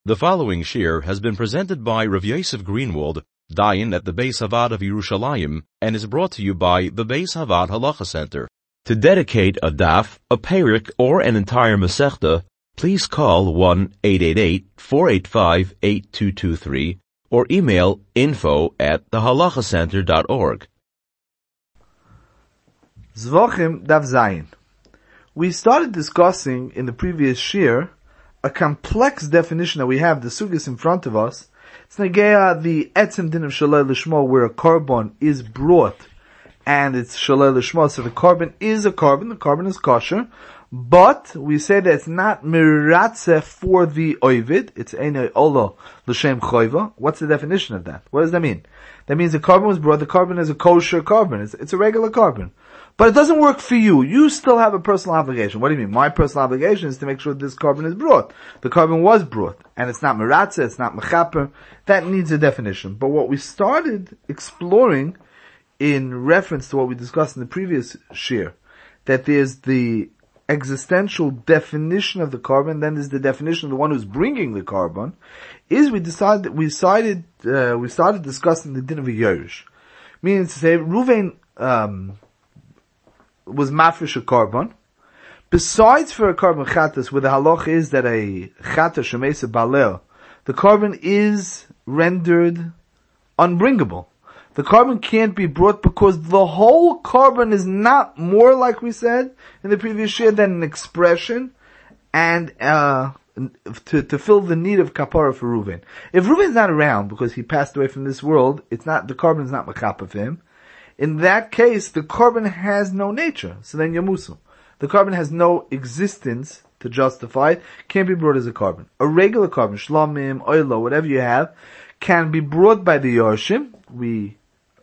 The following shir has been presented by Rav Yosef Greenwald, Dayan at the Beis Havad of Yerushalayim, and is brought to you by the Beis Havad Halacha Center. To dedicate a daf, a perik, or an entire masechta, please call 1-888-485-8223 or email info@thehalachacenter.org. Zvachim Daf Zayin. We started discussing in the previous shir a complex definition that we have, the sugis in front of us. It's negeya the etzem din of shalei lishmo, where a korban is brought and it's shalei lishmo, so the korban is a korban, the korban is kosher, but we say that it's not miratze for the oivid, it's einay olo l'shem choiva. What's the definition of that? What does that mean? That means the korban was brought, the korban is a kosher korban, it's a regular korban. But it doesn't work for you. You still have a personal obligation. What do you mean? My personal obligation is to make sure this korban is brought. The korban was brought. And it's not meratze, it's not mechaper. That needs a definition. But what we started exploring in reference to what we discussed in the previous shir, that there's the existential definition of the korban, then there's the definition of the one who's bringing the korban, is we started discussing the din of a yerush. Meaning to say, Ruvain, was mafresh a korban. Besides for a korban chatas, where the halach is that a chata shemesa balel, the korban is rendered unbringable. The korban can't be brought because the whole korban is not more, like we said in the previous year, than an expression and to fill the need of kapara for Reuven. If Reuven's not around because he passed away from this world, the korban is not mechapa for him. In that case, the korban has no nature. So then yamusu. The korban has no existence to justify it. Can't be brought as a korban. A regular korban, shlamim, oilo, whatever you have, can be brought by the yorshim. We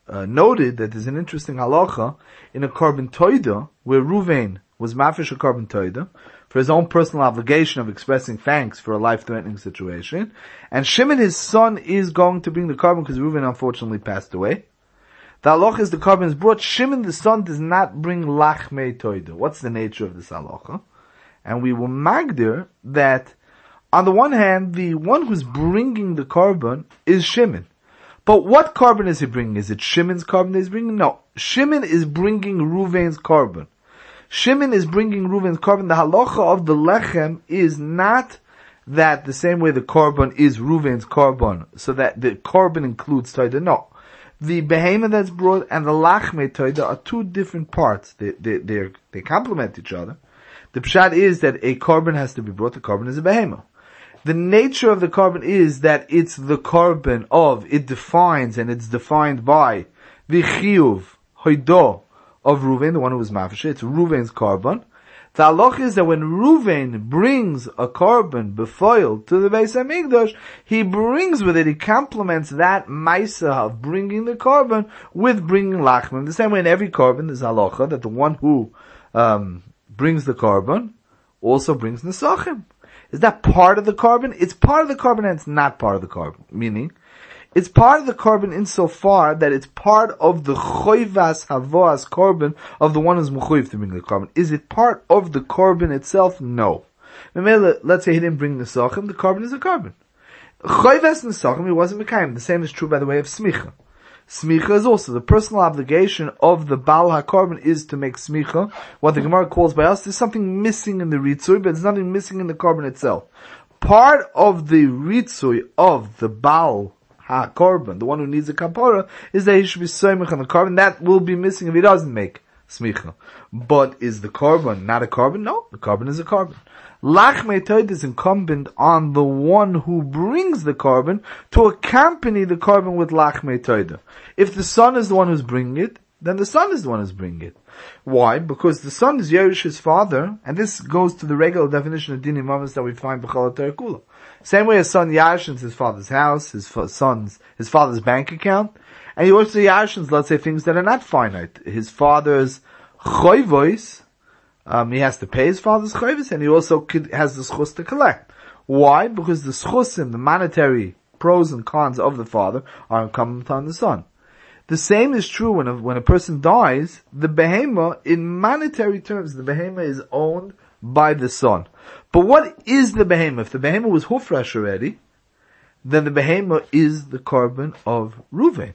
noted that there's an interesting halacha in a korban toida, where Ruvain was mafresh a korban toida for his own personal obligation of expressing thanks for a life-threatening situation. And Shimon, his son, is going to bring the korban because Ruvain unfortunately passed away. The halacha is the korban is brought. Shimon the son does not bring lachmei toida. What's the nature of this halacha? And we will magdir that on the one hand, the one who's bringing the korban is Shimon. But what korban is he bringing? Is it Shimon's korban that he's bringing? No. Shimon is bringing Ruvain's korban. Shimon is bringing Ruvain's korban. The halacha of the lechem is not that the same way the korban is Ruvain's korban, so that the korban includes toida. No. The behemoth that's brought and the lachmei toida are two different parts. They complement each other. The pshat is that a korban has to be brought. The korban is a behemoth. The nature of the korban is that it's the korban it defines and it's defined by the chiyuv, hoido of Ruvain, the one who was mafresh. It's Ruvain's korban. The halach is that when Ruvain brings a korban befoiled to the Beis HaMikdash, he brings with it, he complements that maisa of bringing the korban with bringing lachmim. The same way in every korban, there's halacha that the one who brings the korban also brings nesachim. Is that part of the korban? It's part of the korban and it's not part of the korban. Meaning, it's part of the korban insofar that it's part of the choivas havoas korban of the one who's mechuyev to bring the korban. Is it part of the korban itself? No. Let's say he didn't bring the nesachim, the korban is a korban. Choivas nesachim, he wasn't mekayim. The same is true, by the way, of smicha. Smicha is also the personal obligation of the Baal HaKorban is to make smicha. What the Gemara calls by us, there's something missing in the ritzui, but there's nothing missing in the korban itself. Part of the ritzui of the Baal HaKorban, the one who needs a kapara, is that he should be soymech on the korban. That will be missing if he doesn't make smicha. But is the korban not a korban? No, the korban is a korban. Lachmei toida is incumbent on the one who brings the korban to accompany the korban with lachmei toida. If the son is the one who's bringing it, then the son is the one who's bringing it. Why? Because the son is Yerush's father, and this goes to the regular definition of dinim mamas that we find b'chol Torah kula. Same way a son yarshins his father's house, his father's bank account, and he also yarshins, let's say, things that are not finite. His father's choivois, he has to pay his father's chayvus, and he also has the schus to collect. Why? Because the schusim, the monetary pros and cons of the father, are incumbent on the son. The same is true when a person dies. The behema, in monetary terms, the behema is owned by the son. But what is the behema? If the behema was hufresh already, then the behemoth is the korban of Ruvain.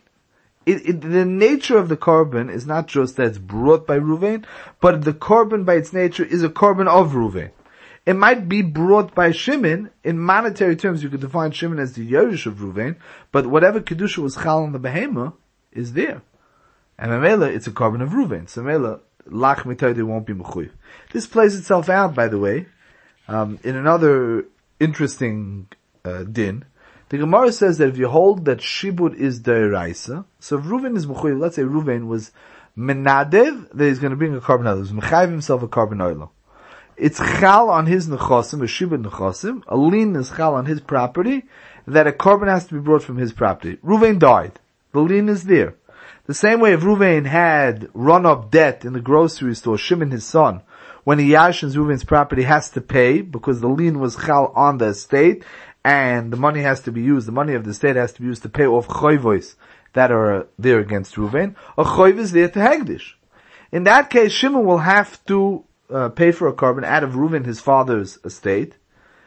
The nature of the korban is not just that it's brought by Ruvain, but the korban by its nature is a korban of Ruvain. It might be brought by Shimon. In monetary terms, you could define Shimon as the Yerush of Ruvain, but whatever Kedusha was chal on the behemoth is there. And Mamela, it's a korban of Ruvain. So Mamela, Lach Mitoide won't be Mechuyev. This plays itself out, by the way, in another interesting din. The Gemara says that if you hold that Shibud is Deiraisa, so if Reuven is Mechuyev, let's say Reuven was Menadev, that he's going to bring a korban oil. He's Mechayev himself a korban oil. It's Chal on his Nechosim, a Shibud Nechosim, a lien is Chal on his property, that a korban has to be brought from his property. Reuven died. The lien is there. The same way if Reuven had run up debt in the grocery store, Shimon his son, when he yashins Reuven's property has to pay, because the lien was Chal on the estate, and the money has to be used, the money of the state has to be used to pay off choivos that are there against Reuven. A choiv is there to hegdish. In that case, Shimon will have to pay for a korban out of Reuven, his father's estate.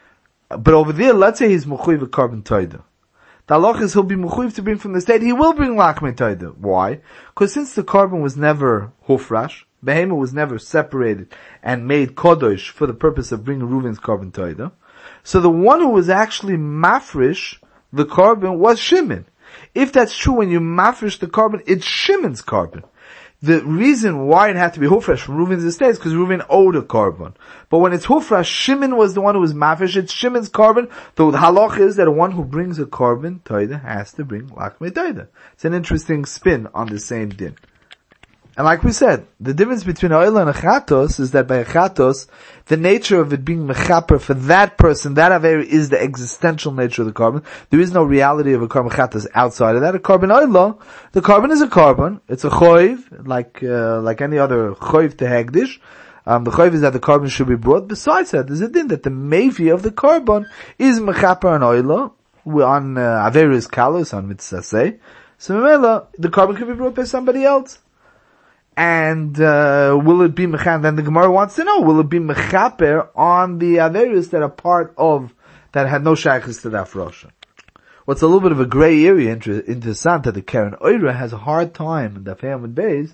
But over there, let's say he's mechuyev a korban toida. The halach is he'll be mechuyev to bring from the state. He will bring lachmei toida. Why? Because since the korban was never hufrash, behemoth was never separated and made kodosh for the purpose of bringing Reuven's korban toida. So the one who was actually mafresh the korban was Shimon. If that's true, when you mafresh the korban, it's Shimon's korban. The reason why it had to be hufresh from Reuven's estate is because Reuven owed a korban. But when it's hufresh, Shimon was the one who was mafresh. It's Shimon's korban. Though the halach is that one who brings a korban toida has to bring lachmei toida. It's an interesting spin on the same din. And like we said, the difference between oila and a chatos is that by a chatos, the nature of it being mechaper for that person, that aver is the existential nature of the korban. There is no reality of a korban chatos outside of that. A korban oila, the korban is a korban. It's a choiv, like any other choiv to hegdish. The choiv is that the korban should be brought. Besides that, there's a din that the mevi of the korban is mechaper and oila, on averis kalos, on mitzaseh. So the korban can be brought by somebody else. And will it be mechaper? Then the Gemara wants to know, will it be mechaper on the averis that are part of, that had no shaykhs to that afrosha? What's a little bit of a gray area interessant that the Karen Oira has a hard time in the family base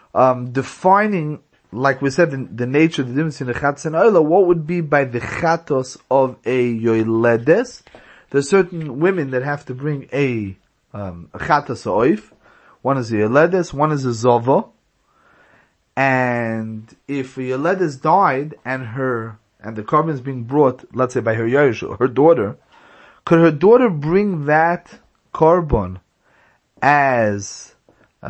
defining, like we said, the nature of the difference in the chatos and oila. What would be by the chatos of a yoiledes? There's certain women that have to bring a chatos oif. One is a yoiledes, one is a zova. And if a Yoledes died and the korban is being brought, let's say by her Yerush, or her daughter, could her daughter bring that korban as for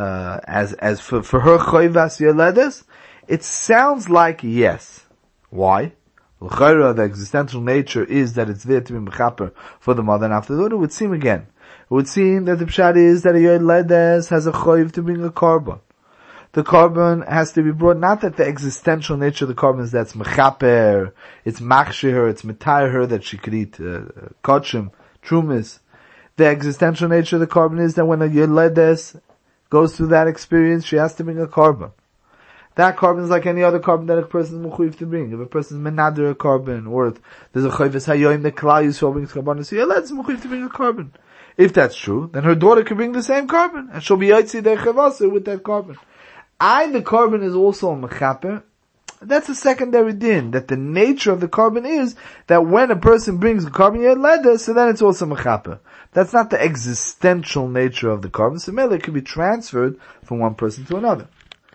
her choivas Yoledes? It sounds like yes. Why? The existential nature is that it's there to be mechaper for the mother, and after the daughter, it would seem again. It would seem that the pshat is that a Yoledes has a choiv to bring a korban. The korban has to be brought, not that the existential nature of the korban is that's mechaper, it's machshir her, it's metayr her, that she could eat kodshim, trumis. The existential nature of the korban is that when a yoledes goes through that experience, she has to bring a korban. That korban is like any other korban that a person is mechuyev to bring. If a person is menader a korban, or if there's a choyves hayoim that Klal Yisrael brings korban, so yoledes is mechuyev to bring a korban. If that's true, then her daughter can bring the same korban, and she'll be yotzi der chavasa with that korban. The korban is also a mechaper. That's a secondary din, that the nature of the korban is that when a person brings a korban yoledes, so then it's also mechaper. That's not the existential nature of the korban, so maybe it can be transferred from one person to another.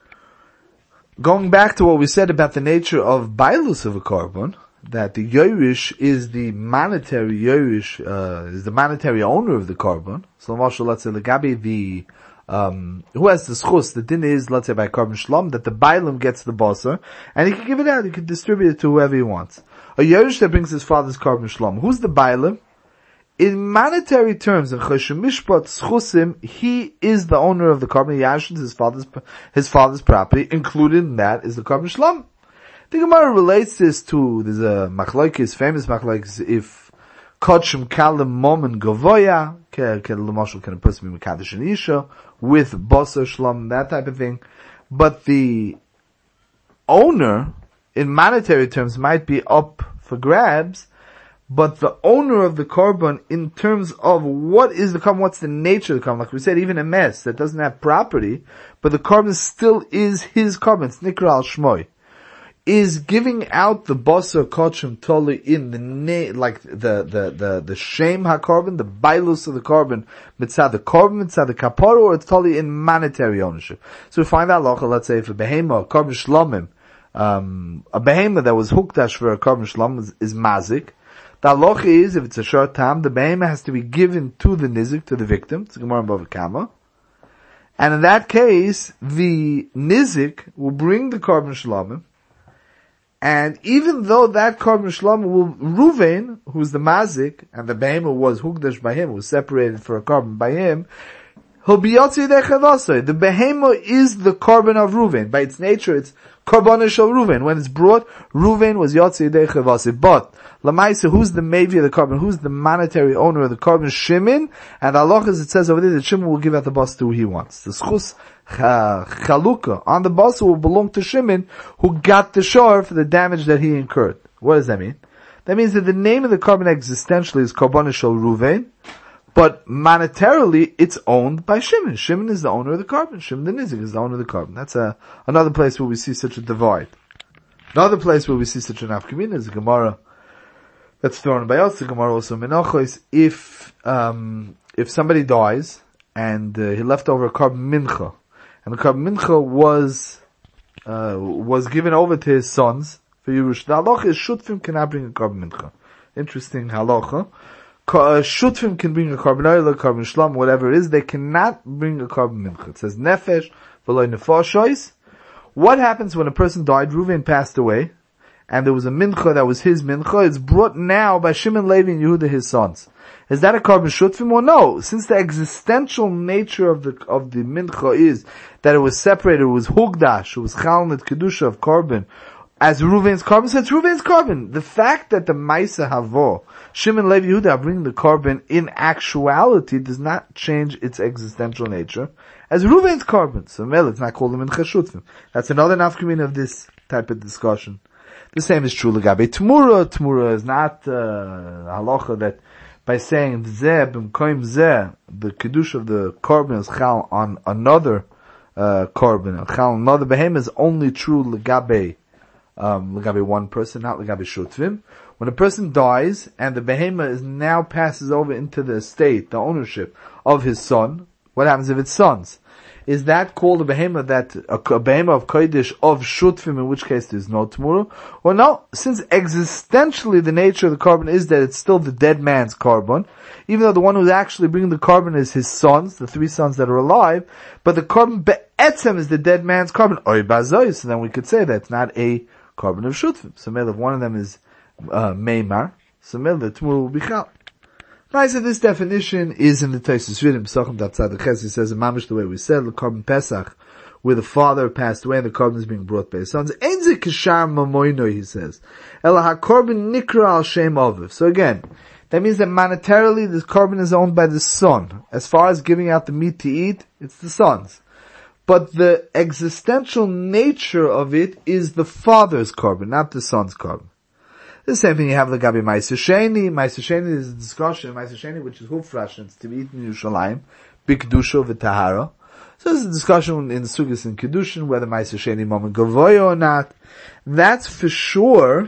Going back to what we said about the nature of bailus of a korban, that the Yerush is the monetary Yerush, is the monetary owner of the korban. So, let's say, Legabi, who has the schus, the din is, let's say by korban shlom, that the bailam gets the basar, and he can give it out, he can distribute it to whoever he wants. A Yerush that brings his father's korban shlom, who's the bailam? In monetary terms, in choshen mishpat schusim, he is the owner of the korban, he yashins his father's property, included in that is the korban shlom. The Gemara relates this to, there's a machlokes, famous machlokes, if kodshim kalim momen gavoya, can a person be mekadosh and isha, with basar shlom, that type of thing. But the owner, in monetary terms, might be up for grabs, but the owner of the korban, in terms of what is the korban, what's the nature of the korban, like we said, even a mess that doesn't have property, but the korban still is his korban, it's nikra al shmoi, is giving out the basar kachim toli in the shame ha-korban, the bailus of the korban, mitzad the kapara, or it's totally in monetary ownership. So we find out, let's say, if a behema, korban shlomim, a behema that was hukdash for a korban shlom is mazik. The halacha is, if it's a short time, the behema has to be given to the nizik, to the victim. It's Gemara above a kama. And in that case, the nizik will bring the korban shlomim, and even though that korban shlomim will, Ruvain, who's the mazik, and the behema was hukdash by him, was separated for a korban by him, he'll be yotzi yedei chavasoi. The behema is the korban of Ruvain. By its nature, it's korban shel Ruvain. When it's brought, Ruvain was yotzi yedei chavasoi. But, lamaisa, who's the mevi of the korban? Who's the monetary owner of the korban? Shimon. And Allah, as it says over there, that Shimon will give out the bas to who he wants. The schus chaluka on the bas will belong to Shimon, who got the shor for the damage that he incurred. What does that mean? That means that the name of the korban existentially is korban shel Ruvain, but monetarily it's owned by Shimon. Shimon is the owner of the korban. Shimon the nizik is the owner of the korban. That's another place where we see such a divide. Another place where we see such an afkamina is the Gemara that's thrown by us. The Gemara also menachos. If somebody dies and he left over a korban mincha, and the korban mincha was given over to his sons for Yerush, the halacha is shutfim cannot bring a korban mincha. Interesting halacha. Shutfim can bring a korban oil, korban shlam, whatever it is. They cannot bring a korban mincha. It says nefesh v'lo nefashos. What happens when a person died? Reuven passed away, and there was a mincha that was his mincha. It's brought now by Shimon, Levi, and Yehuda, his sons. Is that a korban shutfim or no? Since the existential nature of the mincha is that it was separated, it was hugdash, it was chalnit kedusha of korban, as Reuven's korban, so it's Reuven's korban. The fact that the Maisa Havo, Shimon, Levi, Yehuda bring the korban in actuality does not change its existential nature as Reuven's korban. So Mel, it's not called them in Chashutfim. That's another nafkamin of this type of discussion. The same is true Lagabe Tmura. Tmura is not halacha that by saying Zeh b'mkoim Zeh, the kiddush of the korban is chal on another korban, chal another behem is only true Lagabe one person, not Lagabe Shutvim. When a person dies and the behema now passes over into the estate, the ownership of his son, what happens if it's sons? Is that called a behema a behema of kodesh of Shutvim, in which case there's no Tmura? Or no, since existentially the nature of the korban is that it's still the dead man's korban, even though the one who's actually bringing the korban is his sons, the 3 sons that are alive, but the korban be'etzem is the dead man's korban. Oy bazoy, so then we could say that's not a korban of Shutvim. So if one of them is Meimar, so the Tmura will be Chal. Nice, this definition is in the Taisus Vidim, Pesachim Datzad Ches. He says, mamish the way we said, the korban Pesach, where the father passed away and the korban is being brought by his sons. Ein ze kishar mamoino, he says. Ela ha-korban nikra al shem aviv. So again, that means that monetarily the korban is owned by the son. As far as giving out the meat to eat, it's the sons. But the existential nature of it is the father's korban, not the son's korban. The same thing you have the Gabi Ma'aser Sheni. Ma'aser Sheni is a discussion, Ma'aser Sheni, which is hufrash, and it's to be eaten in Yerushalayim, b'kedusha v'tahara. So there's a discussion in the Sugis and Kedushin, whether Ma'aser Sheni moment gavoya or not. That's for sure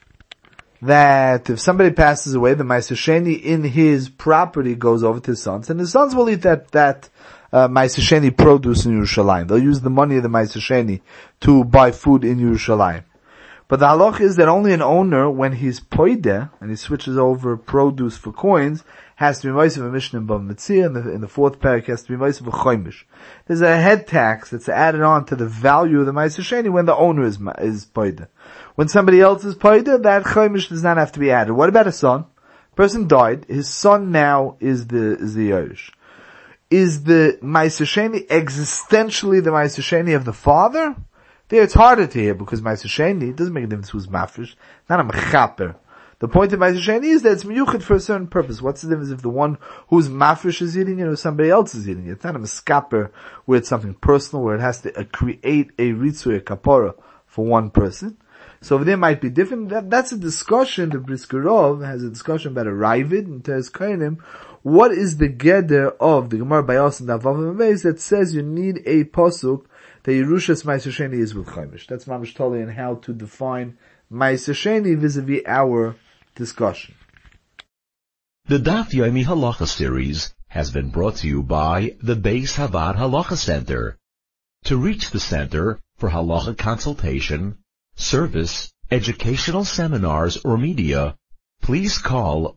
that if somebody passes away, the Ma'aser Sheni in his property goes over to his sons, and his sons will eat that Ma'aser Sheni produce in Yerushalayim. They'll use the money of the Ma'aser Sheni to buy food in Yerushalayim. But the halach is that only an owner, when he's poideh, and he switches over produce for coins, has to be ma'aser of a mishnah in Bava Metzia, in the 4th parak has to be ma'aser of a choimish. There's a head tax that's added on to the value of the ma'aser sheni when the owner is poideh. When somebody else is poideh, that choimish does not have to be added. What about a son? Person died, his son now is the Yerush. Is the ma'aser sheni existentially the ma'aser sheni of the father? There it's harder to hear because Ma'aser Sheni doesn't make a difference who's mafresh, not a mechaper. The point of Ma'aser Sheni is that it's miyuchid for a certain purpose. What's the difference if the one who's mafresh is eating it or somebody else is eating it? It's not a meskaper where it's something personal, where it has to create a ritzui, a kapora for one person. So over there might be different. That's a discussion. The Brisker Rov has a discussion about a Ravid and Teres Kainim. What is the Geder of the Gemara Bayos and Davav Beis that says you need a pasuk that Yerushas Ma'aser Sheni is with Chaimish? That's Mamish Tali and how to define Ma'aser Sheni vis-a-vis our discussion. The Daf Yomi Halacha series has been brought to you by the Beis Havad Halacha Center. To reach the center for halacha consultation, service, educational seminars, or media, please call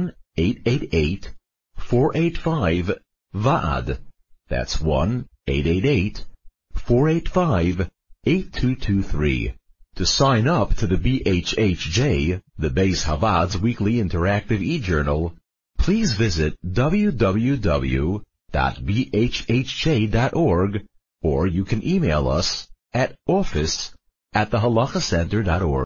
1-888-485-VAAD. That's 1-888-485-8223. To sign up to the BHHJ, the Beis Havad's weekly interactive e-journal, please visit www.bhhj.org, or you can email us at office@thehalachacenter.org.